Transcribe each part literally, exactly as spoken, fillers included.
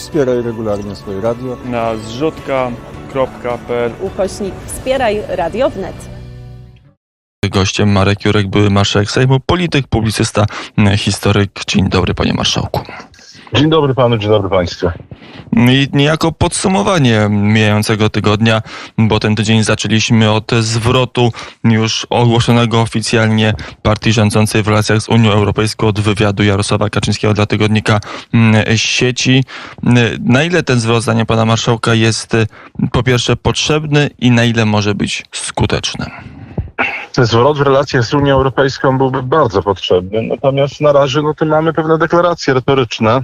Wspieraj regularnie swoje radio na zrzutka kropka pe el ukośnik Wspieraj Radio Wnet. Gościem Marek Jurek, były marszałek Sejmu, polityk, publicysta, historyk. Dzień dobry, panie marszałku. Dzień dobry panu, dzień dobry państwu. I niejako podsumowanie mijającego tygodnia, bo ten tydzień zaczęliśmy od zwrotu już ogłoszonego oficjalnie partii rządzącej w relacjach z Unią Europejską od wywiadu Jarosława Kaczyńskiego dla tygodnika Sieci. Na ile ten zwrot, zdaniem pana marszałka, jest po pierwsze potrzebny i na ile może być skuteczny? Zwrot w relacjach z Unią Europejską byłby bardzo potrzebny, natomiast na razie no to mamy pewne deklaracje retoryczne,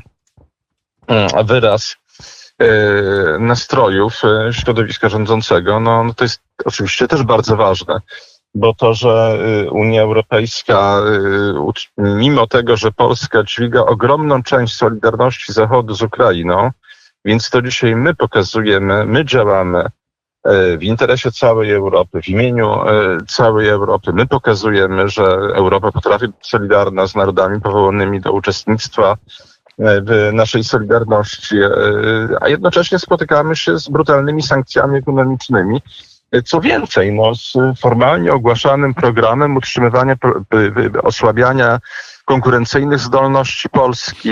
a wyraz e, nastrojów e, środowiska rządzącego. No, no to jest oczywiście też bardzo ważne, bo to, że e, Unia Europejska, e, mimo tego, że Polska dźwiga ogromną część solidarności Zachodu z Ukrainą, więc to dzisiaj my pokazujemy, my działamy w interesie całej Europy, w imieniu całej Europy. My pokazujemy, że Europa potrafi być solidarna z narodami powołanymi do uczestnictwa w naszej solidarności, a jednocześnie spotykamy się z brutalnymi sankcjami ekonomicznymi. Co więcej, no, z formalnie ogłaszanym programem utrzymywania, osłabiania konkurencyjnych zdolności Polski,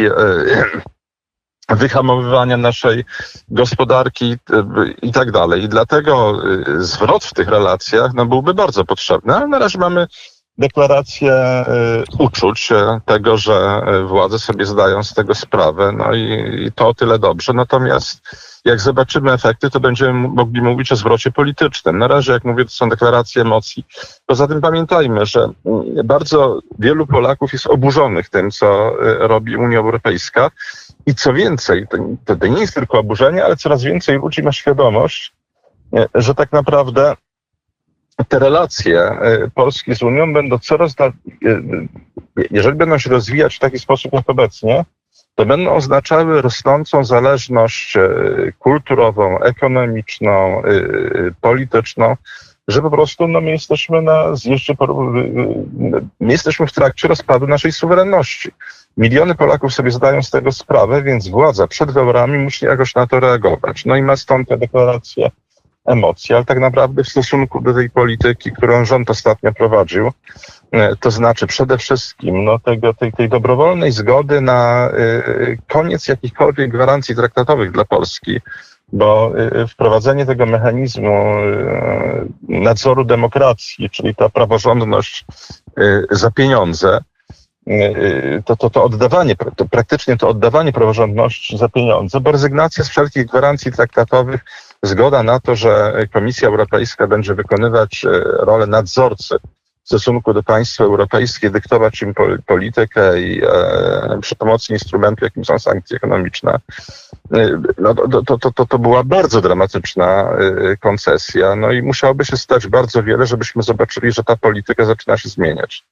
wyhamowywania naszej gospodarki i tak dalej. I dlatego zwrot w tych relacjach no, byłby bardzo potrzebny, ale na razie mamy deklarację uczuć tego, że władze sobie zdają z tego sprawę, no i, i to o tyle dobrze. Natomiast jak zobaczymy efekty, to będziemy mogli mówić o zwrocie politycznym. Na razie, jak mówię, to są deklaracje emocji. Poza tym pamiętajmy, że bardzo wielu Polaków jest oburzonych tym, co robi Unia Europejska. I co więcej, to, to nie jest tylko oburzenie, ale coraz więcej ludzi ma świadomość, że tak naprawdę te relacje Polski z Unią będą coraz, jeżeli będą się rozwijać w taki sposób jak obecnie, to będą oznaczały rosnącą zależność kulturową, ekonomiczną, polityczną, że po prostu no, my jesteśmy na zjeździe, my jesteśmy w trakcie rozpadu naszej suwerenności. Miliony Polaków sobie zdają z tego sprawę, więc władza przed wyborami musi jakoś na to reagować. No i ma stąd te deklaracje emocji, ale tak naprawdę w stosunku do tej polityki, którą rząd ostatnio prowadził, to znaczy przede wszystkim no, tego, tej, tej dobrowolnej zgody na y, koniec jakichkolwiek gwarancji traktatowych dla Polski, bo y, wprowadzenie tego mechanizmu y, nadzoru demokracji, czyli ta praworządność y, za pieniądze, To, to, to oddawanie, to praktycznie to oddawanie praworządności za pieniądze, bo rezygnacja z wszelkich gwarancji traktatowych, zgoda na to, że Komisja Europejska będzie wykonywać rolę nadzorcy w stosunku do państw europejskich, dyktować im politykę i e, przy pomocy instrumentu, jakim są sankcje ekonomiczne. No, to, to, to, to była bardzo dramatyczna koncesja, no i musiałoby się stać bardzo wiele, żebyśmy zobaczyli, że ta polityka zaczyna się zmieniać.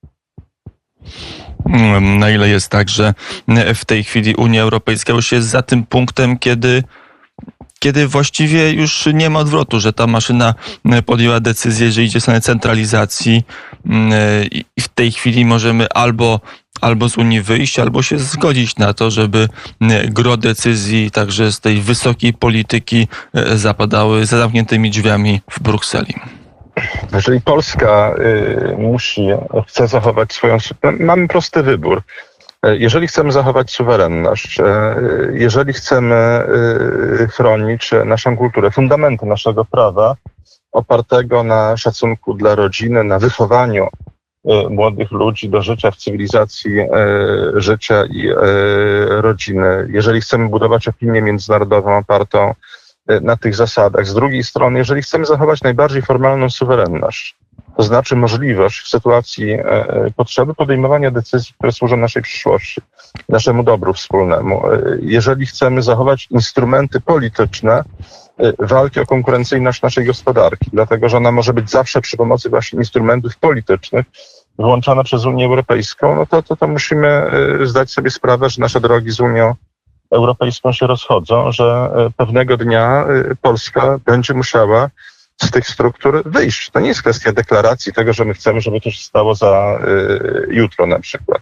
Na ile jest tak, że w tej chwili Unia Europejska już jest za tym punktem, kiedy, kiedy właściwie już nie ma odwrotu, że ta maszyna podjęła decyzję, że idzie w stronę centralizacji i w tej chwili możemy albo, albo z Unii wyjść, albo się zgodzić na to, żeby gro decyzji także z tej wysokiej polityki zapadały za zamkniętymi drzwiami w Brukseli. Jeżeli Polska y, musi, chce zachować swoją... Mamy prosty wybór. Jeżeli chcemy zachować suwerenność, y, jeżeli chcemy y, chronić naszą kulturę, fundamenty naszego prawa opartego na szacunku dla rodziny, na wychowaniu y, młodych ludzi do życia w cywilizacji y, życia i y, rodziny, jeżeli chcemy budować opinię międzynarodową opartą na tych zasadach. Z drugiej strony, jeżeli chcemy zachować najbardziej formalną suwerenność, to znaczy możliwość w sytuacji e, potrzeby podejmowania decyzji, które służą naszej przyszłości, naszemu dobru wspólnemu. E, jeżeli chcemy zachować instrumenty polityczne e, walki o konkurencyjność naszej gospodarki, dlatego że ona może być zawsze przy pomocy właśnie instrumentów politycznych wyłączona przez Unię Europejską, no to, to, to musimy e, zdać sobie sprawę, że nasze drogi z Unią Europejską się rozchodzą, że pewnego dnia Polska będzie musiała z tych struktur wyjść. To nie jest kwestia deklaracji tego, że my chcemy, żeby to się stało za y, jutro na przykład.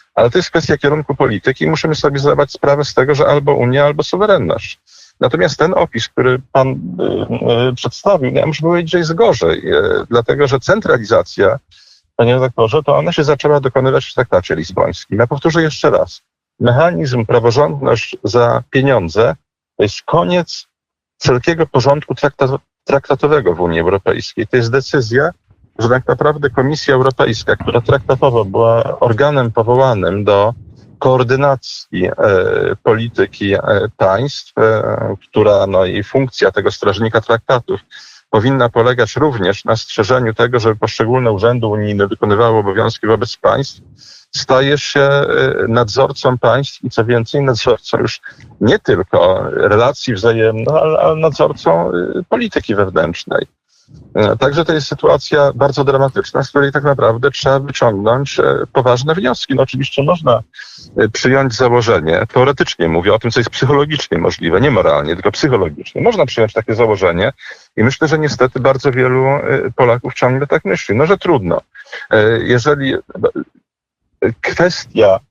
Ale to jest kwestia kierunku polityki i musimy sobie zdawać sprawę z tego, że albo Unia, albo suwerenność. Natomiast ten opis, który pan y, y, przedstawił, ja muszę powiedzieć, że jest gorzej, y, dlatego że centralizacja, panie redaktorze, to ona się zaczęła dokonywać w traktacie lizbońskim. Ja powtórzę jeszcze raz. Mechanizm praworządność za pieniądze to jest koniec wszelkiego porządku traktat, traktatowego w Unii Europejskiej. To jest decyzja, że tak naprawdę Komisja Europejska, która traktatowo była organem powołanym do koordynacji e, polityki e, państw, e, która, no i funkcja tego strażnika traktatów powinna polegać również na strzeżeniu tego, żeby poszczególne urzędy unijne wykonywały obowiązki wobec państw, staje się e, nadzorcą państw i co więcej, nadzorcą już nie tylko relacji wzajemnych, ale, ale nadzorcą e, polityki wewnętrznej. Także to jest sytuacja bardzo dramatyczna, z której tak naprawdę trzeba wyciągnąć poważne wnioski. No oczywiście można przyjąć założenie, teoretycznie mówię o tym, co jest psychologicznie możliwe, nie moralnie, tylko psychologicznie. Można przyjąć takie założenie i myślę, że niestety bardzo wielu Polaków ciągle tak myśli. No, że trudno. Jeżeli kwestia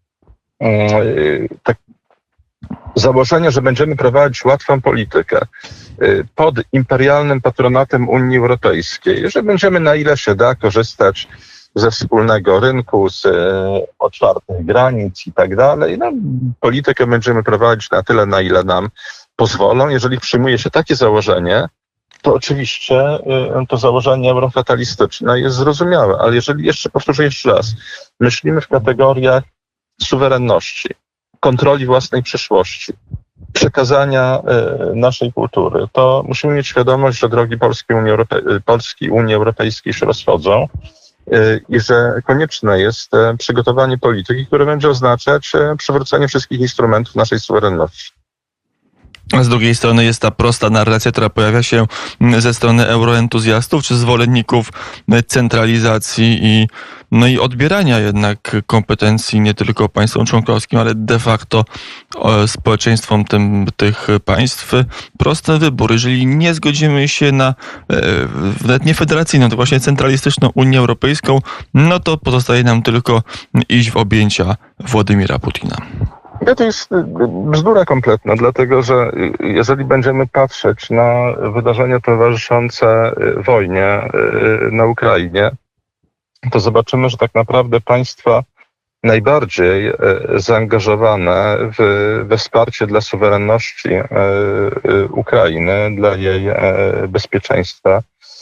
tak, założenia, że będziemy prowadzić łatwą politykę pod imperialnym patronatem Unii Europejskiej, że będziemy na ile się da korzystać ze wspólnego rynku, z otwartych granic i tak dalej. No, politykę będziemy prowadzić na tyle, na ile nam pozwolą. Jeżeli przyjmuje się takie założenie, to oczywiście to założenie eurofatalistyczne jest zrozumiałe, ale jeżeli, jeszcze powtórzę jeszcze raz, myślimy w kategoriach suwerenności, kontroli własnej przyszłości, przekazania y, naszej kultury, to musimy mieć świadomość, że drogi Polski Unii, Europe- Polski Unii Europejskiej się rozchodzą y, i że konieczne jest y, przygotowanie polityki, które będzie oznaczać y, przywrócenie wszystkich instrumentów naszej suwerenności. A z drugiej strony jest ta prosta narracja, która pojawia się ze strony euroentuzjastów czy zwolenników centralizacji i, no i odbierania jednak kompetencji nie tylko państwom członkowskim, ale de facto społeczeństwom tym, tych państw. Prosty wybór. Jeżeli nie zgodzimy się na nawet nie federacyjną, to właśnie centralistyczną Unię Europejską, no to pozostaje nam tylko iść w objęcia Władimira Putina. Ja to jest bzdura kompletna, dlatego że jeżeli będziemy patrzeć na wydarzenia towarzyszące wojnie na Ukrainie, to zobaczymy, że tak naprawdę państwa najbardziej zaangażowane w, we wsparcie dla suwerenności Ukrainy, dla jej bezpieczeństwa,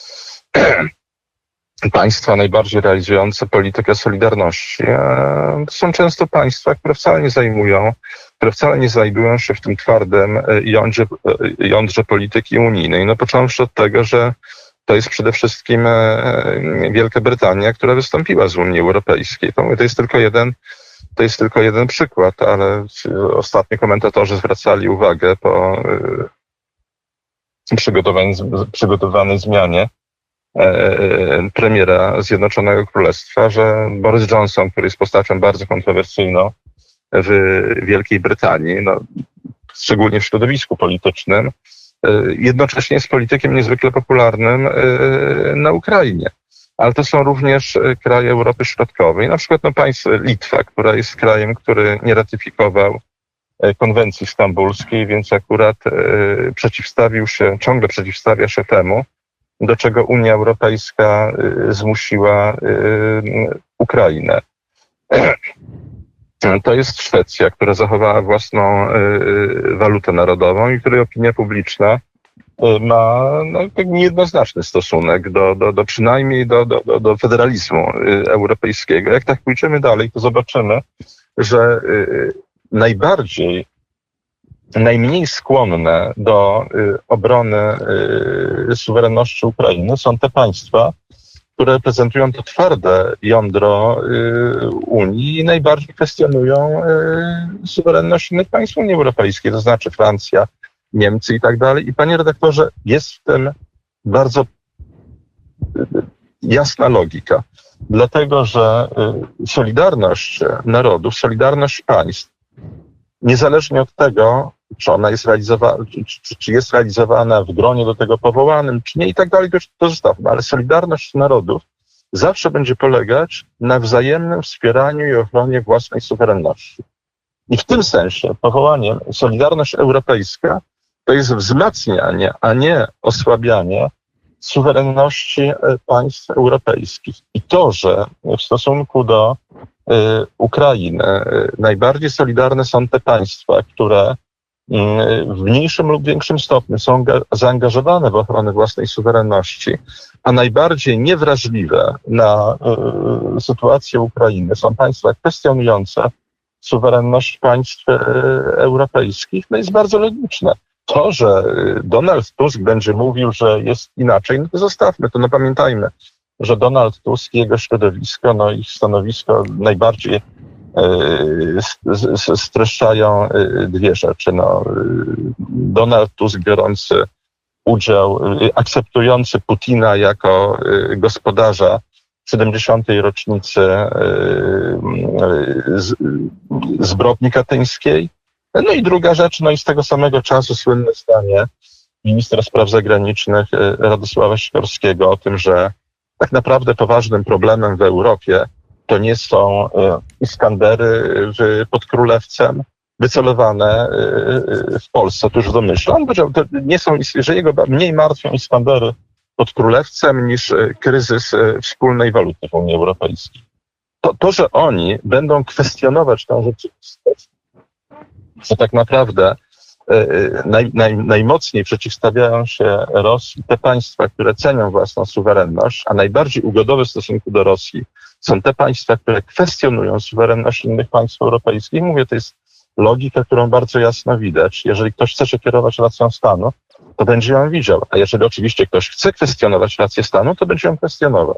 państwa najbardziej realizujące politykę solidarności, to są często państwa, które wcale nie zajmują, które wcale nie znajdują się w tym twardym jądrze, jądrze polityki unijnej. No począwszy od tego, że to jest przede wszystkim Wielka Brytania, która wystąpiła z Unii Europejskiej. To, to jest tylko jeden, to jest tylko jeden przykład, ale ostatnio komentatorzy zwracali uwagę po przygotowanej, przygotowanej zmianie premiera Zjednoczonego Królestwa, że Boris Johnson, który jest postacią bardzo kontrowersyjną w Wielkiej Brytanii, no, szczególnie w środowisku politycznym, jednocześnie jest politykiem niezwykle popularnym na Ukrainie. Ale to są również kraje Europy Środkowej, na przykład no, państwo Litwa, która jest krajem, który nie ratyfikował konwencji stambulskiej, więc akurat przeciwstawił się, ciągle przeciwstawia się temu, do czego Unia Europejska zmusiła Ukrainę. To jest Szwecja, która zachowała własną walutę narodową i której opinia publiczna ma no, niejednoznaczny stosunek do, do, do przynajmniej do, do, do federalizmu europejskiego. Jak tak pójdziemy dalej, to zobaczymy, że najbardziej najmniej skłonne do y, obrony y, suwerenności Ukrainy są te państwa, które reprezentują to twarde jądro y, Unii i najbardziej kwestionują y, suwerenność innych państw Unii Europejskiej, to znaczy Francja, Niemcy i tak dalej. I panie redaktorze, jest w tym bardzo y, jasna logika, dlatego że y, solidarność narodów, solidarność państw, niezależnie od tego, czy ona jest realizowana, czy, czy jest realizowana w gronie do tego powołanym, czy nie i tak dalej, to, to zostawmy. Ale solidarność narodów zawsze będzie polegać na wzajemnym wspieraniu i ochronie własnej suwerenności. I w tym sensie powołaniem Solidarność Europejska to jest wzmacnianie, a nie osłabianie suwerenności państw europejskich. I to, że w stosunku do y, Ukrainy y, najbardziej solidarne są te państwa, które y, w mniejszym lub większym stopniu są ga- zaangażowane w ochronę własnej suwerenności, a najbardziej niewrażliwe na y, sytuację Ukrainy są państwa kwestionujące suwerenność państw y, europejskich, no jest bardzo logiczne. To, że Donald Tusk będzie mówił, że jest inaczej, no to zostawmy to. No pamiętajmy, że Donald Tusk i jego środowisko, no ich stanowisko najbardziej y, streszczają y, dwie rzeczy. No, y, Donald Tusk biorący udział, y, akceptujący Putina jako y, gospodarza siedemdziesiątej rocznicy y, y, z, y, zbrodni katyńskiej. No i druga rzecz, no i z tego samego czasu słynne zdanie ministra spraw zagranicznych Radosława Sikorskiego o tym, że tak naprawdę poważnym problemem w Europie to nie są Iskandery pod Królewcem wycelowane w Polsce, to już domyślam. On powiedział, to nie są, że jego mniej martwią Iskandery pod Królewcem niż kryzys wspólnej waluty w Unii Europejskiej. To, to że oni będą kwestionować tę rzeczywistość, że tak naprawdę naj, naj, najmocniej przeciwstawiają się Rosji te państwa, które cenią własną suwerenność, a najbardziej ugodowe w stosunku do Rosji są te państwa, które kwestionują suwerenność innych państw europejskich. Mówię, to jest logika, którą bardzo jasno widać. Jeżeli ktoś chce się kierować racją stanu, to będzie ją widział. A jeżeli oczywiście ktoś chce kwestionować rację stanu, to będzie ją kwestionował.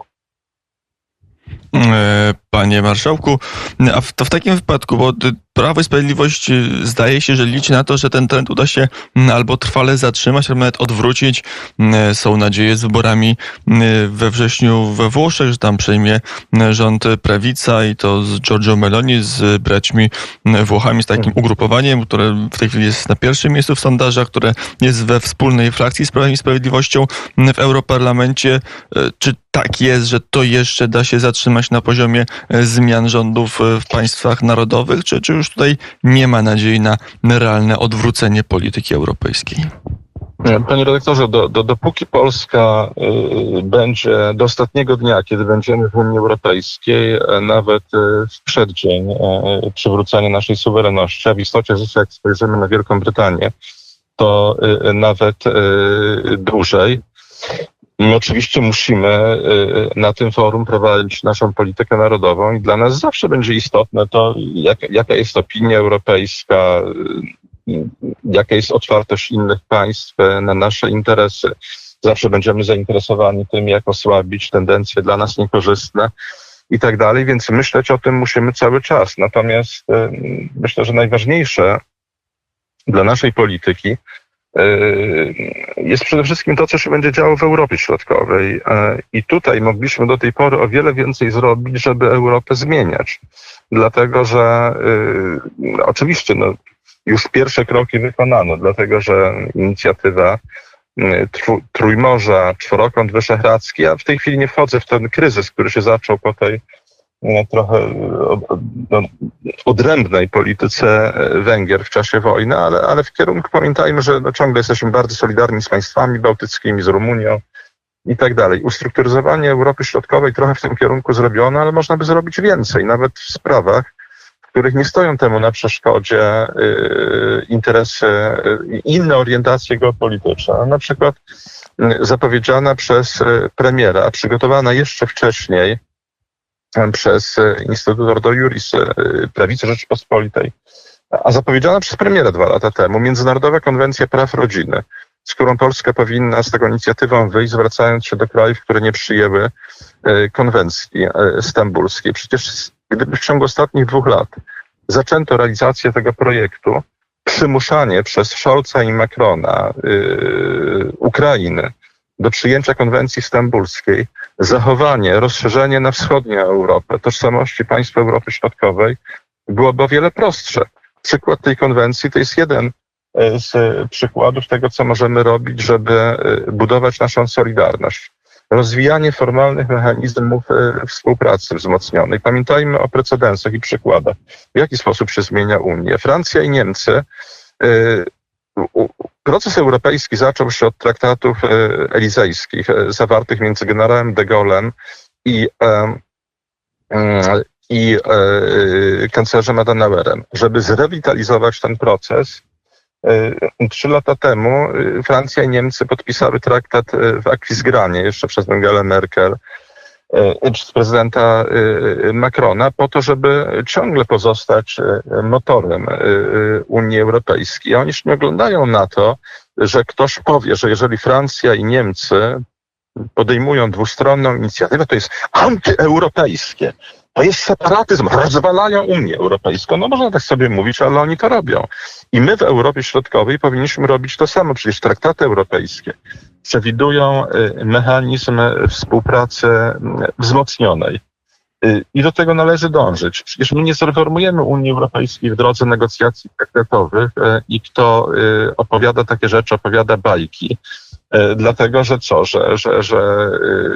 Panie marszałku, a w, to w takim wypadku, bo Prawo i Sprawiedliwość zdaje się, że liczy na to, że ten trend uda się albo trwale zatrzymać, albo nawet odwrócić. Są nadzieje z wyborami we wrześniu we Włoszech, że tam przejmie rząd prawica i to z Giorgio Meloni, z braćmi Włochami, z takim ugrupowaniem, które w tej chwili jest na pierwszym miejscu w sondażach, które jest we wspólnej frakcji z Prawem i Sprawiedliwością w Europarlamencie. Czy tak jest, że to jeszcze da się zatrzymać na poziomie zmian rządów w państwach narodowych, czy, czy już tutaj nie ma nadziei na realne odwrócenie polityki europejskiej? Panie redaktorze, do, do, dopóki Polska y, będzie do ostatniego dnia, kiedy będziemy w Unii Europejskiej, y, nawet y, w przeddzień y, przywrócenia naszej suwerenności, a w istocie rzeczy, jak spojrzymy na Wielką Brytanię, to y, nawet y, dłużej. My oczywiście musimy na tym forum prowadzić naszą politykę narodową i dla nas zawsze będzie istotne to, jak, jaka jest opinia europejska, jaka jest otwartość innych państw na nasze interesy. Zawsze będziemy zainteresowani tym, jak osłabić tendencje dla nas niekorzystne i tak dalej, więc myśleć o tym musimy cały czas. Natomiast myślę, że najważniejsze dla naszej polityki jest przede wszystkim to, co się będzie działo w Europie Środkowej. I tutaj mogliśmy do tej pory o wiele więcej zrobić, żeby Europę zmieniać. Dlatego, że y, oczywiście no, już pierwsze kroki wykonano, dlatego, że inicjatywa y, tru, Trójmorza, Czworokąt Wyszehradzki, a w tej chwili nie wchodzę w ten kryzys, który się zaczął po tej y, trochę no, odrębnej polityce Węgier w czasie wojny, ale, ale w kierunku pamiętajmy, że no, ciągle jesteśmy bardzo solidarni z państwami bałtyckimi, z Rumunią i tak dalej. Ustrukturyzowanie Europy Środkowej trochę w tym kierunku zrobiono, ale można by zrobić więcej, nawet w sprawach, w których nie stoją temu na przeszkodzie y, interesy, y, inne orientacje geopolityczne. Na przykład y, zapowiedziana przez y, premiera, a przygotowana jeszcze wcześniej przez Instytut Ordo Iuris Prawicy Rzeczypospolitej, a zapowiedziana przez premiera dwa lata temu Międzynarodowa Konwencja Praw Rodziny, z którą Polska powinna z taką inicjatywą wyjść, zwracając się do krajów, które nie przyjęły konwencji stambulskiej. Przecież gdyby w ciągu ostatnich dwóch lat zaczęto realizację tego projektu, przymuszanie przez Scholza i Macrona yy, Ukrainy do przyjęcia konwencji stambulskiej, zachowanie, rozszerzenie na wschodnią Europę, tożsamości państw Europy Środkowej byłoby o wiele prostsze. Przykład tej konwencji to jest jeden z przykładów tego, co możemy robić, żeby budować naszą solidarność. rozwijanie formalnych mechanizmów współpracy wzmocnionej. Pamiętajmy o precedensach i przykładach. W jaki sposób się zmienia Unia? Francja i Niemcy. Proces europejski zaczął się od traktatów elizejskich zawartych między generałem de Gaulle'em i, i kanclerzem Adenauerem. Żeby zrewitalizować ten proces, trzy lata temu Francja i Niemcy podpisały traktat w Aquisgranie, jeszcze przez Angelę Merkel, przez prezydenta Macrona, po to, żeby ciągle pozostać motorem Unii Europejskiej. Oni się nie oglądają na to, że ktoś powie, że jeżeli Francja i Niemcy podejmują dwustronną inicjatywę, to jest antyeuropejskie. To jest separatyzm, rozwalają Unię Europejską. No można tak sobie mówić, ale oni to robią. I my w Europie Środkowej powinniśmy robić to samo. Przecież traktaty europejskie przewidują mechanizm współpracy wzmocnionej. I do tego należy dążyć. Przecież my nie zreformujemy Unii Europejskiej w drodze negocjacji traktatowych i kto opowiada takie rzeczy, opowiada bajki. Dlatego, że co? Że, że, że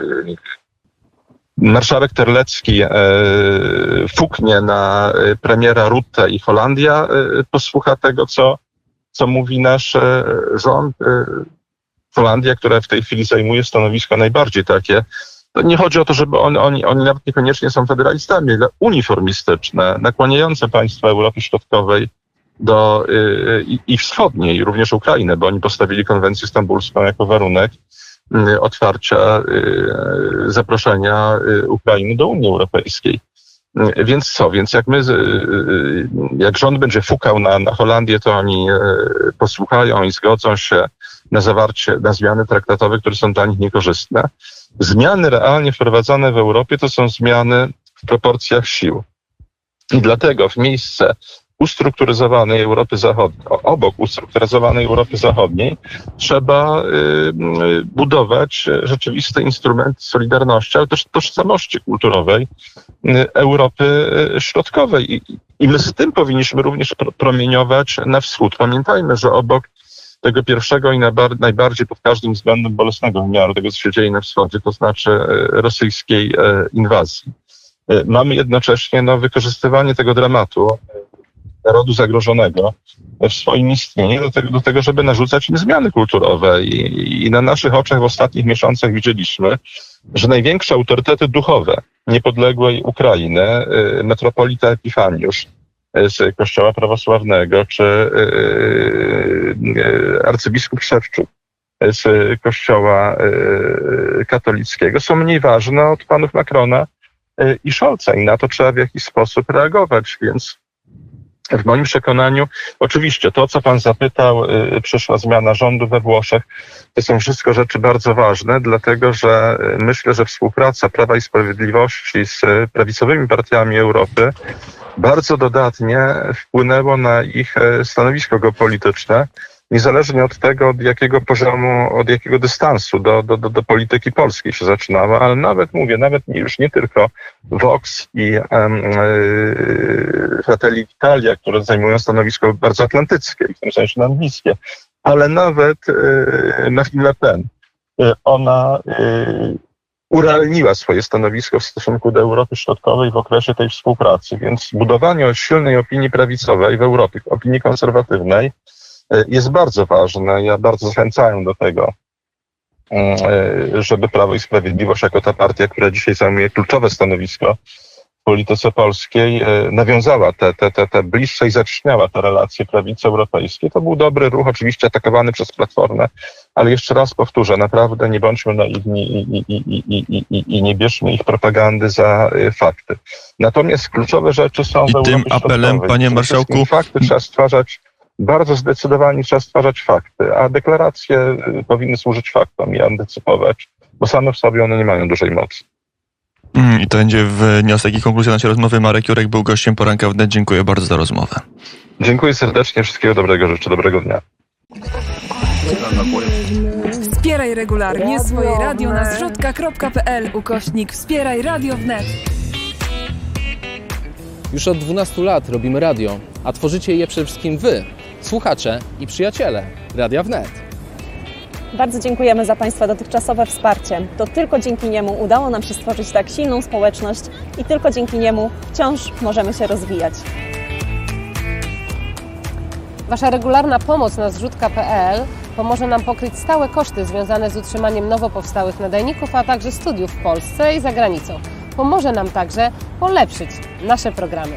marszałek Terlecki e, fuknie na premiera Rutte i Holandia e, posłucha tego, co, co mówi nasz e, rząd. E, Holandia, która w tej chwili zajmuje stanowisko najbardziej takie, to nie chodzi o to, żeby on, oni, oni nawet niekoniecznie są federalistami, ale uniformistyczne, nakłaniające państwa Europy Środkowej do e, i, i wschodniej, również Ukrainę, bo oni postawili konwencję stambulską jako warunek otwarcia zaproszenia Ukrainy do Unii Europejskiej. Więc co? Więc jak my, jak rząd będzie fukał na, na Holandię, to oni posłuchają i zgodzą się na zawarcie, na zmiany traktatowe, które są dla nich niekorzystne. Zmiany realnie wprowadzane w Europie to są zmiany w proporcjach sił. I dlatego w miejsce ustrukturyzowanej Europy Zachodniej, obok ustrukturyzowanej Europy Zachodniej trzeba y, budować rzeczywiste instrumenty solidarności, ale też tożsamości kulturowej y, Europy Środkowej. I, I my z tym powinniśmy również promieniować na wschód. Pamiętajmy, że obok tego pierwszego i najbardziej pod każdym względem bolesnego wymiaru tego, co się dzieje na wschodzie, to znaczy rosyjskiej inwazji, mamy jednocześnie no, wykorzystywanie tego dramatu narodu zagrożonego w swoim istnieniu do tego, do tego żeby narzucać im zmiany kulturowe. I, I na naszych oczach w ostatnich miesiącach widzieliśmy, że największe autorytety duchowe niepodległej Ukrainy, metropolita Epifaniusz z Kościoła Prawosławnego, czy arcybiskup Szewczuk z Kościoła katolickiego są mniej ważne od panów Macrona i Scholza. I na to trzeba w jakiś sposób reagować, więc w moim przekonaniu, oczywiście to, co pan zapytał, yy, przyszła zmiana rządu we Włoszech, to są wszystko rzeczy bardzo ważne, dlatego że myślę, że współpraca Prawa i Sprawiedliwości z prawicowymi partiami Europy bardzo dodatnie wpłynęło na ich stanowisko geopolityczne, niezależnie od tego, od jakiego poziomu, od jakiego dystansu do, do, do, do polityki polskiej się zaczynało, ale nawet mówię, nawet już nie tylko Vox i um, yy, Fratelli d'Italia, które zajmują stanowisko bardzo atlantyckie i w tym sensie nam bliskie, ale nawet yy, Marine Le Pen. Yy, ona yy, urealniła swoje stanowisko w stosunku do Europy Środkowej w okresie tej współpracy, więc budowanie silnej opinii prawicowej w Europie, opinii konserwatywnej, jest bardzo ważne. Ja bardzo zachęcam do tego, żeby Prawo i Sprawiedliwość jako ta partia, która dzisiaj zajmuje kluczowe stanowisko w polityce polskiej, nawiązała te, te, te, te bliższe i zacieśniała te relacje prawicy europejskiej. To był dobry ruch, oczywiście atakowany przez Platformę, ale jeszcze raz powtórzę, naprawdę nie bądźmy naiwni i, i, i, i, i, i nie bierzmy ich propagandy za fakty. Natomiast kluczowe rzeczy są I w Europie tym apelem, panie marszałku, fakty trzeba stwarzać. Bardzo zdecydowanie trzeba stwarzać fakty, a deklaracje powinny służyć faktom i antycypować, bo same w sobie one nie mają dużej mocy. I to będzie wniosek i konkluzja naszej rozmowy. Marek Jurek był gościem Poranka Wnet. Dziękuję bardzo za rozmowę. Dziękuję serdecznie, wszystkiego dobrego, życzę dobrego dnia. Wspieraj regularnie swoje radio na zrzutka kropka pe el ukośnik Wspieraj Radio Wnet. Już od dwunastu lat robimy radio, a tworzycie je przede wszystkim wy, słuchacze i przyjaciele Radia Wnet. Bardzo dziękujemy za Państwa dotychczasowe wsparcie. To tylko dzięki niemu udało nam się stworzyć tak silną społeczność i tylko dzięki niemu wciąż możemy się rozwijać. Wasza regularna pomoc na zrzutka kropka pe el pomoże nam pokryć stałe koszty związane z utrzymaniem nowo powstałych nadajników, a także studiów w Polsce i za granicą. Pomoże nam także polepszyć nasze programy.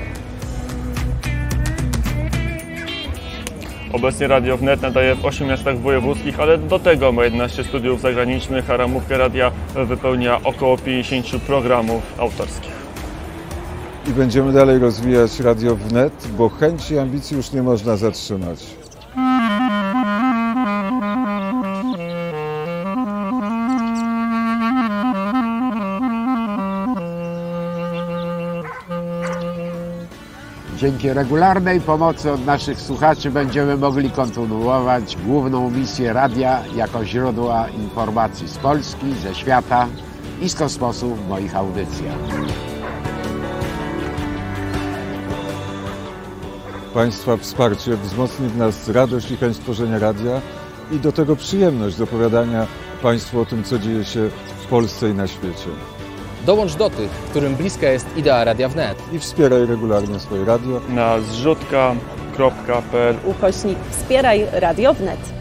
Obecnie Radio Wnet nadaje w ośmiu miastach wojewódzkich, ale do tego ma jedenaście studiów zagranicznych, a ramówkę radia wypełnia około pięćdziesięciu programów autorskich. I będziemy dalej rozwijać Radio Wnet, bo chęci i ambicji już nie można zatrzymać. Dzięki regularnej pomocy od naszych słuchaczy będziemy mogli kontynuować główną misję radia jako źródła informacji z Polski, ze świata i z kosmosu w moich audycjach. Państwa wsparcie wzmocni w nas radość i chęć tworzenia radia i do tego przyjemność z opowiadania Państwu o tym, co dzieje się w Polsce i na świecie. Dołącz do tych, którym bliska jest idea Radia Wnet. I wspieraj regularnie swoje radio. Na zrzutka kropka pe el Ukośnik Wspieraj Radio Wnet.